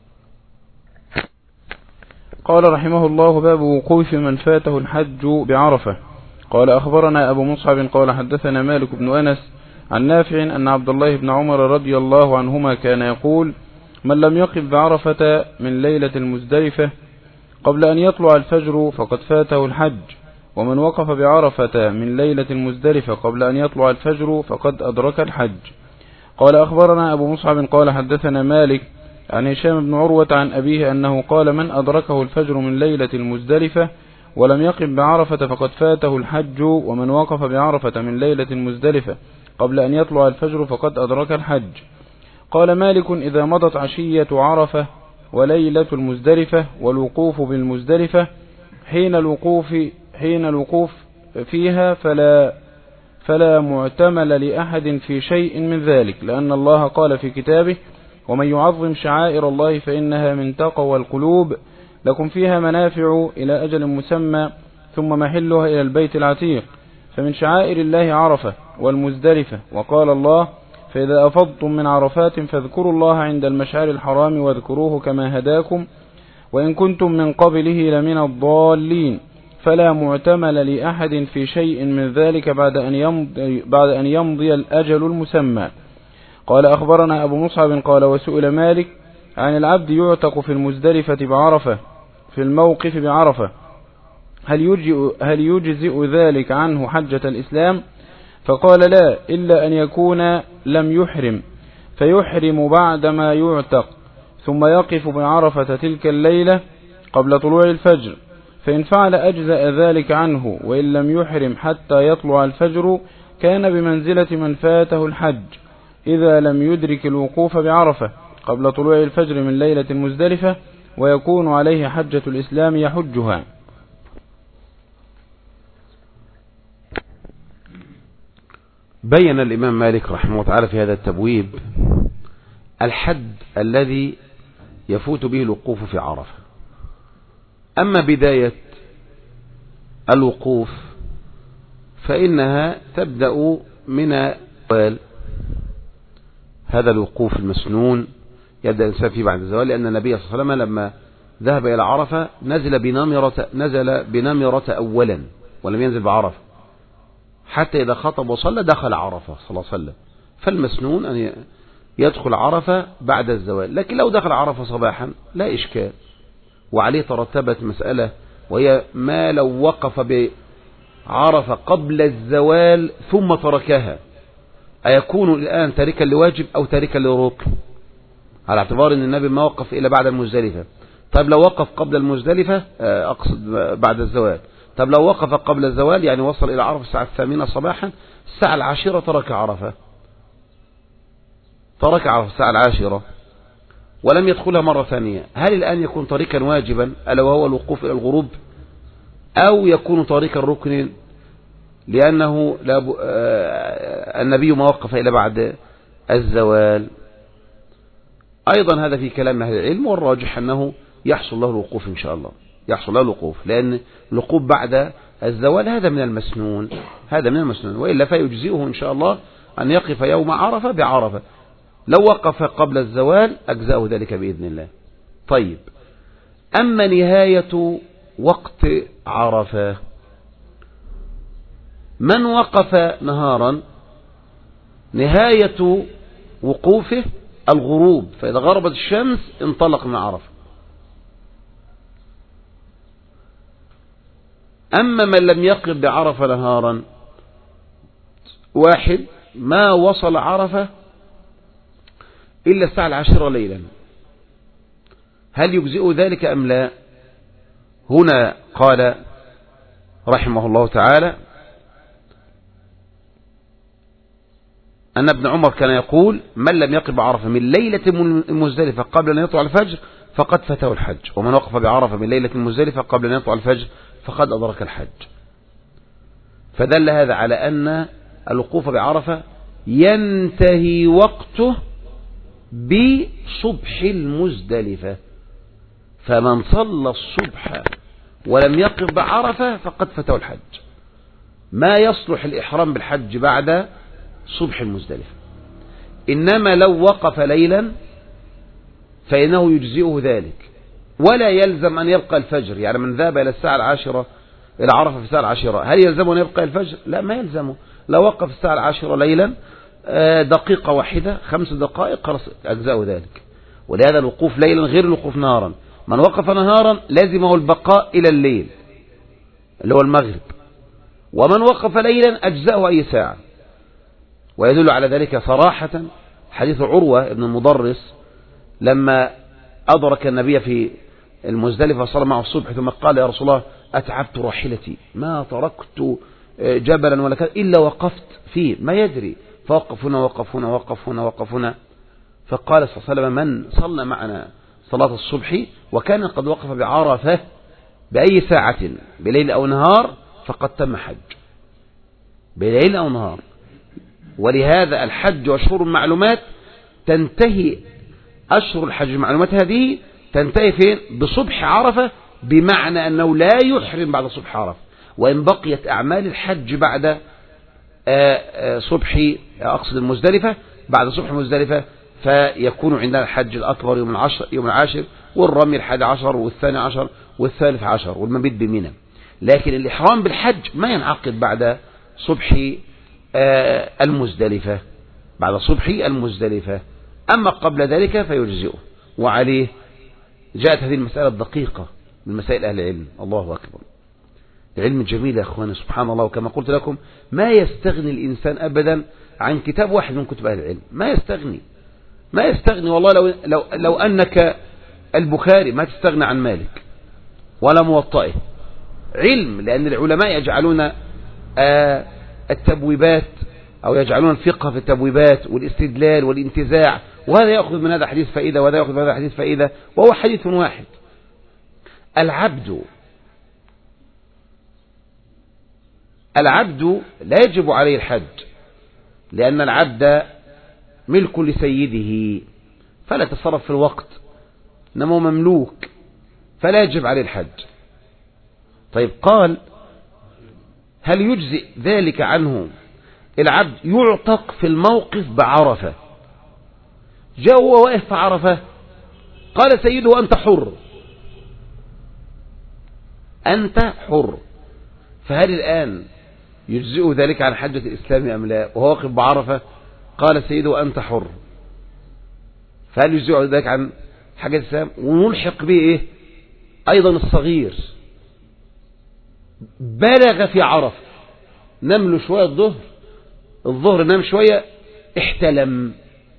قال رحمه الله: باب وقوف من فاته الحج بعرفة. قال أخبرنا أبو مصعب قال حدثنا مالك بن أنس عن نافع أن عبد الله بن عمر رضي الله عنهما كان يقول: من لم يقف بعرفة من ليلة المزدلفة قبل أن يطلع الفجر فقد فاته الحج، ومن وقف بعرفة من ليلة المزدلفة قبل أن يطلع الفجر فقد أدرك الحج. قال أخبرنا أبو مصعب قال حدثنا مالك عن هشام بن عروة عن أبيه أنه قال: من أدركه الفجر من ليلة المزدلفة ولم يقف بعرفة فقد فاته الحج، ومن وقف بعرفة من ليلة المزدلفة قبل أن يطلع الفجر فقد أدرك الحج. قال مالك: إذا مضت عشية عرفة وليلة المزدلفة والوقوف بالمزدلفة حين الوقوف حين الوقوف فيها فلا فلا معتمل لأحد في شيء من ذلك، لأن الله قال في كتابه: ومن يعظم شعائر الله فإنها من تقوى القلوب، لكم فيها منافع إلى أجل مسمى ثم محلها إلى البيت العتيق، فمن شعائر الله عرفة والمزدلفة. وقال الله: فإذا أفضتم من عرفات فاذكروا الله عند المشعر الحرام واذكروه كما هداكم وإن كنتم من قبله لمن الضالين، فلا معتمل لأحد في شيء من ذلك بعد أن يمضي, بعد أن يمضي الأجل المسمى. قال أخبرنا أبو مصعب قال: وسئل مالك عن العبد يعتق في المزدلفة بعرفة في الموقف بعرفة هل يجزئ, هل يجزئ ذلك عنه حجة الإسلام؟ فقال: لا، إلا أن يكون لم يحرم فيحرم بعدما يعتق ثم يقف بعرفة تلك الليلة قبل طلوع الفجر، فإن فعل أجزأ ذلك عنه، وإن لم يحرم حتى يطلع الفجر كان بمنزلة من فاته الحج إذا لم يدرك الوقوف بعرفة قبل طلوع الفجر من ليلة المزدلفة، ويكون عليه حجة الإسلام يحجها. بين الإمام مالك رحمه الله تعالى في هذا التبويب الحد الذي يفوت به الوقوف في عرفة. أما بداية الوقوف فإنها تبدأ من هذا الوقوف المسنون يبدأ الإنسان فيه بعد الزوال، لأن النبي صلى الله عليه وسلم لما ذهب إلى عرفة نزل بنمرة, نزل بنمرة أولا ولم ينزل بعرفة حتى إذا خطب وصلى دخل عرفة صلى الله عليه وسلم. فالمسنون أن يدخل عرفة بعد الزوال، لكن لو دخل عرفة صباحا لا إشكال. وعليه ترتبت مسألة وهي ما لو وقف بعرفة قبل الزوال ثم تركها أيكون الآن تاركا لواجب أو تاركا لركن، على اعتبار أن النبي ما وقف إلا بعد المزدلفة. طيب لو وقف قبل المزدلفة أقصد بعد الزوال طب لو وقف قبل الزوال يعني وصل إلى عرفة الساعة الثامنة صباحا، الساعة العاشرة ترك عرفة، ترك عرفة الساعة العاشرة ولم يدخلها مرة ثانية، هل الآن يكون طريقا واجبا ألا وهو الوقوف إلى الغروب، أو يكون طريقا ركن لأنه لا النبي ما وقف إلى بعد الزوال؟ أيضا هذا في كلام أهل العلم، والراجح أنه يحصل له الوقوف إن شاء الله، يحصل له الوقوف، لأن الوقوف بعد الزوال هذا من المسنون، هذا من المسنون، وإلا فيجزئه إن شاء الله أن يقف يوم عرفة بعرفة، لو وقف قبل الزوال أجزأه ذلك بإذن الله. طيب، أما نهاية وقت عرفة، من وقف نهارا نهاية وقوفه الغروب، فإذا غربت الشمس انطلق من عرفة. أما من لم يقف بعرفة نهارا، واحد ما وصل عرفة إلا الساعة العاشرة ليلا، هل يجزئ ذلك أم لا؟ هنا قال رحمه الله تعالى أن ابن عمر كان يقول: من لم يقف بعرفة من ليلة المزدلفة قبل أن يطلع الفجر فقد فاته الحج، ومن وقف بعرفة من ليلة المزدلفة قبل أن يطلع الفجر فقد أدرك الحج. فدل هذا على أن الوقوف بعرفة ينتهي وقته بصبح المزدلفة، فمن صلى الصبح ولم يقف بعرفة فقد فاته الحج، ما يصلح الإحرام بالحج بعد صبح المزدلفة. إنما لو وقف ليلا فإنه يجزئه ذلك، ولا يلزم أن يبقى الفجر. يعني من ذهب إلى الساعة العاشرة إلى عرفة في الساعة العاشرة، هل يلزمه أن يبقى الفجر؟ لا، ما يلزمه. لو وقف الساعة العاشرة ليلا دقيقة واحدة، خمس دقائق، خلاص أجزأه ذلك. ولهذا الوقوف ليلا غير الوقوف نهارا. من وقف نهارا لازمه البقاء إلى الليل اللي هو المغرب، ومن وقف ليلا أجزأه أي ساعة. ويدل على ذلك صراحة حديث عروة ابن المضرس لما أدرك النبي في المزدلفة صلى معه الصبح ثم قال: يا رسول الله أتعبت راحلتي، ما تركت جبلا ولا كذا إلا وقفت فيه، ما يدري، فوقف هنا وقف هنا وقف هنا وقف هنا. فقال صلى الله عليه وسلم: من صلى معنا صلاة الصبح وكان قد وقف بعرفة بأي ساعة بليل أو نهار فقد تم حج، بليل أو نهار. ولهذا الحج أشهر معلومات، تنتهي أشهر الحج المعلومات هذه تنتهي فين؟ بصبح عرفة، بمعنى أنه لا يحرم بعد صبح عرفة. وإن بقيت أعمال الحج بعد صبح أقصد المزدلفة، بعد صبح المزدلفة، فيكون عندنا الحج الأكبر يوم العشر يوم العاشر، والرمي الحادي عشر والثاني عشر والثالث عشر والمبيت بمنى. لكن الإحرام بالحج ما ينعقد بعد صبح المزدلفة، بعد صبح المزدلفة. أما قبل ذلك فيجزئه. وعليه جاءت هذه المسألة الدقيقة من مسائل أهل العلم. الله أكبر، العلم جميل يا أخواني، سبحان الله. وكما قلت لكم ما يستغني الإنسان أبدا عن كتاب واحد من كتب أهل العلم، ما يستغني ما يستغني والله. لو, لو, لو أنك البخاري ما تستغنى عن مالك ولا موطئه، علم، لأن العلماء يجعلون آه التبويبات أو يجعلون الفقه في التبويبات والاستدلال والانتزاع، وهذا يأخذ من هذا حديث فائدة وهذا يأخذ من هذا حديث فائدة، وهو حديث واحد. العبد العبد لا يجب عليه الحج، لأن العبد ملك لسيده فلا يتصرف في الوقت، إنما مملوك فلا يجب عليه الحج. طيب، قال: هل يجزئ ذلك عنه؟ العبد يعتق في الموقف بعرفة، جاء هو واقف في عرفة قال سيده: أنت حر، أنت حر. فهل الآن يجزئ ذلك عن حجة الإسلام أم لا؟ وهو واقف بعرفة قال سيده: أنت حر، فهل يجزئ ذلك عن حجة الإسلام؟ ونلحق به إيه؟ أيضا الصغير بلغ في عرفة، نام له شوية الظهر الظهر نام شوية، احتلم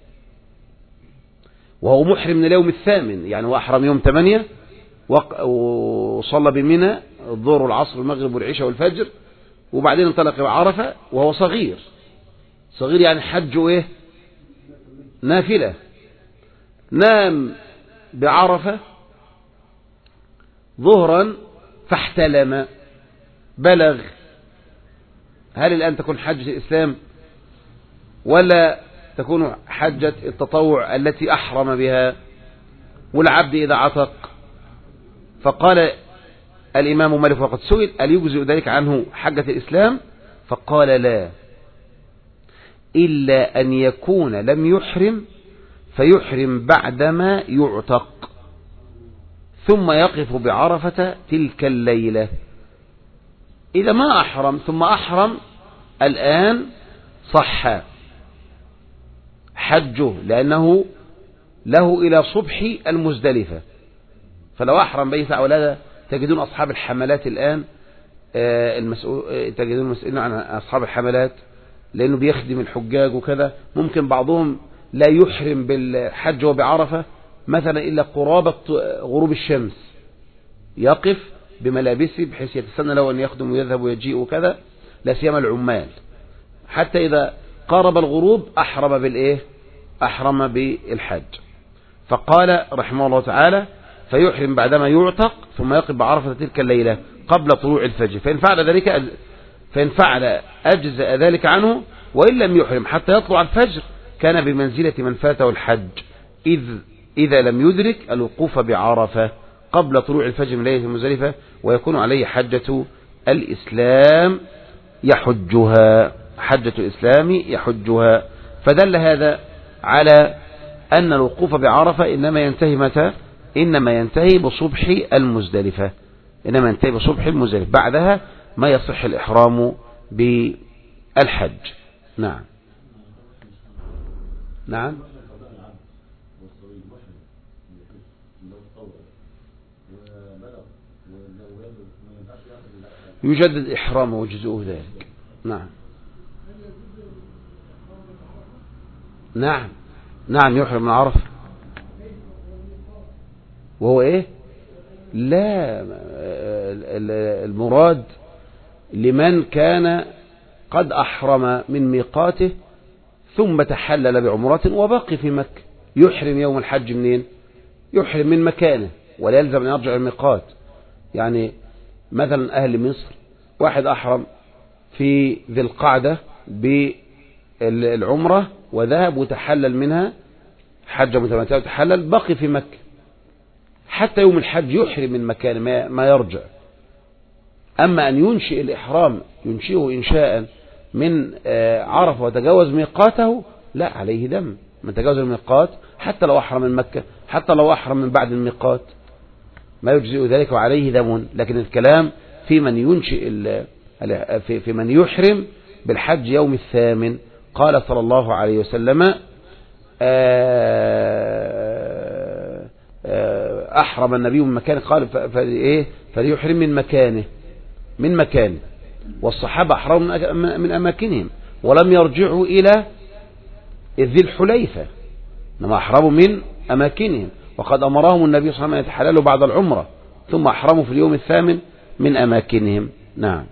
وهو محرم من اليوم الثامن، يعني هو أحرم يوم ثمانية وصلى بمنى الظهر والعصر والمغرب والعشاء والفجر، وبعدين انطلق بعرفة وهو صغير. صغير يعني حجه ايه؟ نافلة. نام بعرفة ظهرا فاحتلم، بلغ. هل الآن تكون حجة الإسلام ولا تكون حجة التطوع التي أحرم بها؟ والعبد إذا عتق، فقال الإمام مالك وقد سئل هل يجزئ ذلك عنه حجة الإسلام؟ فقال لا، إلا أن يكون لم يحرم فيحرم بعدما يعتق ثم يقف بعرفة تلك الليلة. إذا ما أحرم ثم أحرم الآن صح حجه، لأنه له إلى صبح المزدلفة. فلو أحرم بأي ساعة، ولا تجدون أصحاب الحملات الآن المسؤول، تجدون المسؤولين عن أصحاب الحملات لأنه بيخدم الحجاج وكذا، ممكن بعضهم لا يحرم بالحج وبعرفة مثلا إلا قرابة غروب الشمس، يقف بملابسه بحيث يتسنى له أن يخدم ويذهب ويجيء وكذا، لا سيما العمال. حتى إذا قارب الغروب أحرم بالإيه؟ أحرم بالحج. فقال رحمه الله تعالى فيحرم بعدما يعتق ثم يقف بعرفة تلك الليلة قبل طلوع الفجر، فإن فعل ذلك فإن فعل أجزأ ذلك عنه، وإن لم يحرم حتى يطلع الفجر كان بمنزلة من فاته الحج، إذ إذا لم يدرك الوقوف بعرفة قبل طلوع الفجر من ليلة المزدلفة، ويكون عليه حجة الإسلام يحجها، حجة الإسلام يحجها. فدل هذا على أن الوقوف بعرفة إنما ينتهي متى؟ إنما ينتهي بصبح المزدلفة، إنما ينتهي بصبح المزدلفة، بعدها ما يصح الإحرام بالحج. نعم نعم يجدد إحرامه وجزءه ذلك. نعم نعم نعم يحرم من عرفة. وهو ايه؟ لا، المراد لمن كان قد أحرم من ميقاته ثم تحلل بعمرة وبقي في مكة، يحرم يوم الحج منين؟ يحرم من مكانه، ولا يلزم أن يرجع الميقات. يعني مثلا أهل مصر، واحد أحرم في ذي القعدة بالعمرة وذهب وتحلل منها حج متمتع وتحلل، بقي في مكة حتى يوم الحج يحرم من مكان ما يرجع. أما أن ينشئ الإحرام ينشئه إنشاء من عرفة وتجاوز ميقاته، لا، عليه دم من تجاوز الميقات، حتى لو أحرم من مكة، حتى لو أحرم من بعد الميقات ما يجزئ ذلك وعليه دم. لكن الكلام في من ينشئ في من يحرم بالحج يوم الثامن. قال صلى الله عليه وسلم أحرم النبي من مكانه، قال فإيه؟ فليحرم من مكانه من مكانه والصحابة أحرموا من أماكنهم ولم يرجعوا إلى ذي الحليفة، إنما أحرموا من أماكنهم، وقد أمرهم النبي صلى الله عليه وسلم أن يتحللوا بعد العمرة ثم أحرموا في اليوم الثامن من أماكنهم. نعم.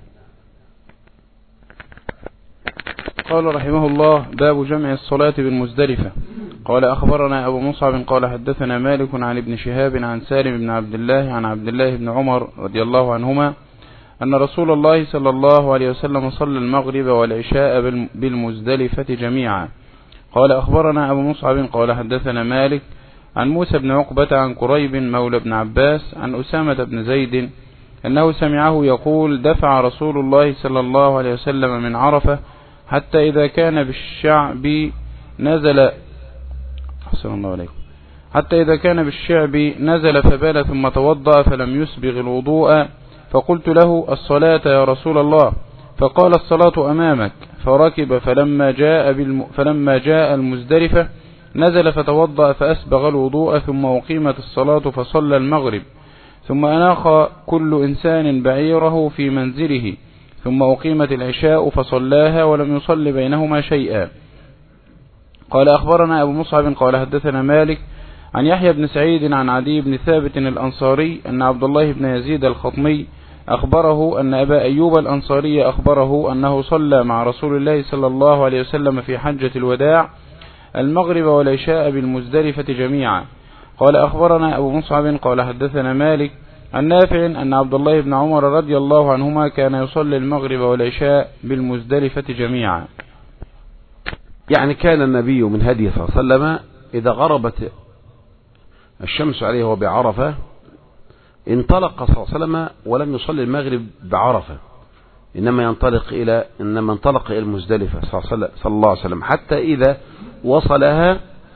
قال رحمه الله باب جمع الصلاة بالمزدلفة. قال أخبرنا أبو مصعب قال حدثنا مالك عن ابن شهاب عن سالم بن عبد الله عن عبد الله بن عمر رضي الله عنهما أن رسول الله صلى الله عليه وسلم صلى المغرب والعشاء بالمزدلفة جميعا. قال أخبرنا أبو مصعب قال حدثنا مالك عن موسى بن عقبة عن قريب مولى بن عباس عن أسامة بن زيد أنه سمعه يقول دفع رسول الله صلى الله عليه وسلم من عرفة حتى إذا كان بالشعب نزل حسن الله عليكم حتى إذا كان بالشعب نزل فبال ثم توضأ فلم يسبغ الوضوء، فقلت له الصلاة يا رسول الله، فقال الصلاة أمامك، فركب فلما جاء, بالم... فلما جاء المزدلفة نزل فتوضأ فأسبغ الوضوء ثم أقيمت الصلاة فصلى المغرب، ثم أناخ كل إنسان بعيره في منزله، ثم أقيمت العشاء فصلاها ولم يصل بينهما شيئا. قال أخبرنا أبو مصعب قال حدثنا مالك عن يحيى بن سعيد عن عدي بن ثابت الأنصاري أن عبد الله بن يزيد الخطمي أخبره أن أبا أيوب الأنصاري أخبره أنه صلى مع رسول الله صلى الله عليه وسلم في حجة الوداع المغرب والعشاء بالمزدلفة جميعا. قال أخبرنا أبو مصعب قال حدثنا مالك عن نافع أن عبد الله بن عمر رضي الله عنهما كان يصلي المغرب والعشاء بالمزدلفة جميعا. يعني كان النبي من هديه صلى الله عليه وسلم إذا غربت الشمس عليه وهو بعرفة انطلق صلى الله عليه وسلم ولم يصلي المغرب بعرفة، إنما ينطلق إلى إنما انطلق إلى المزدلفة صلى الله عليه وسلم، حتى إذا وصلها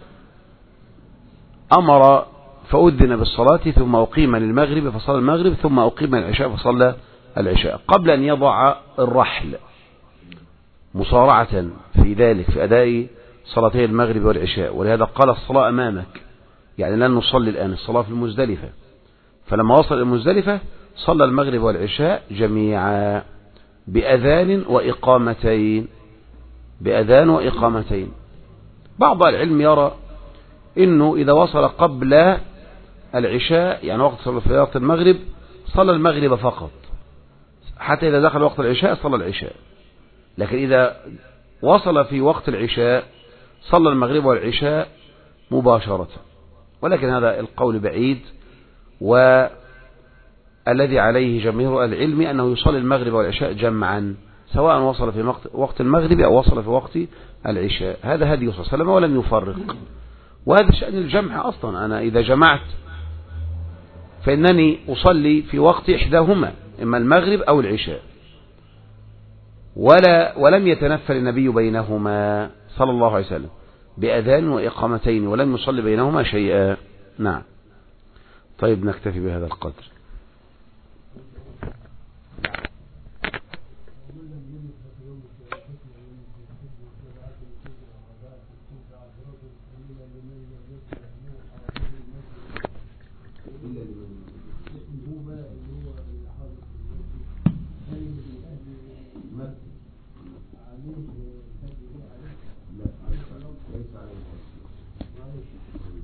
أمر فأذن بالصلاة ثم أقيم للمغرب فصلى المغرب ثم أقيم للعشاء فصلى العشاء قبل أن يضع الرحل، مصارعة في ذلك في أداء صلاتي المغرب والعشاء. ولهذا قال الصلاة أمامك، يعني لن نصلي الآن، الصلاة في المزدلفة. فلما وصل المزدلفة صلى المغرب والعشاء جميعا بأذان وإقامتين بأذان وإقامتين. بعض العلم يرى إنه إذا وصل قبل العشاء يعني وقت صلى في وقت المغرب صلى المغرب فقط، حتى إذا دخل وقت العشاء صلى العشاء. لكن إذا وصل في وقت العشاء صلى المغرب والعشاء مباشرة. ولكن هذا القول بعيد، والذي عليه جميع العلم أنه يصلي المغرب والعشاء جمعا، سواء وصل في وقت المغرب أو وصل في وقت العشاء. هذا هدي صلى الله عليه وسلم ولم يفرق. وهذا شأن الجمع أصلا، أنا إذا جمعت فإنني أصلي في وقت إحداهما، إما المغرب أو العشاء، ولا ولم يتنفل النبي بينهما صلى الله عليه وسلم بأذان وإقامتين، ولم يصلي بينهما شيئا. نعم. طيب نكتفي بهذا القدر. لا